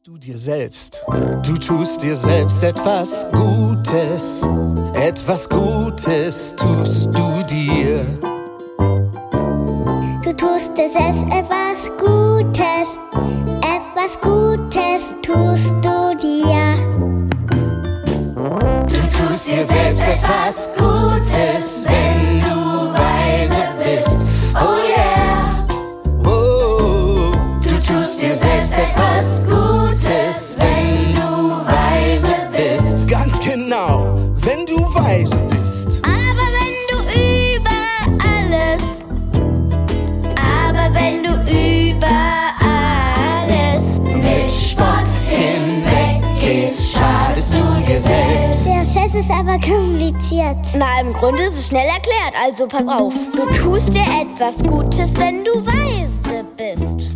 Du dir selbst. Du tust dir selbst etwas Gutes. Etwas Gutes tust du dir. Du tust dir selbst etwas Gutes. Etwas Gutes tust du dir. Du tust dir selbst etwas Gutes, wenn du weise bist. Oh yeah. Oh. Du tust dir selbst etwas Gutes, wenn du weise bist. Ganz genau, wenn du weise bist. Aber wenn du über alles mit Spott hinweggehst, schadest du dir selbst. Der Prozess ist aber kompliziert. Na, im Grunde ist es schnell erklärt, also pass auf. Du tust dir etwas Gutes, wenn du weise bist.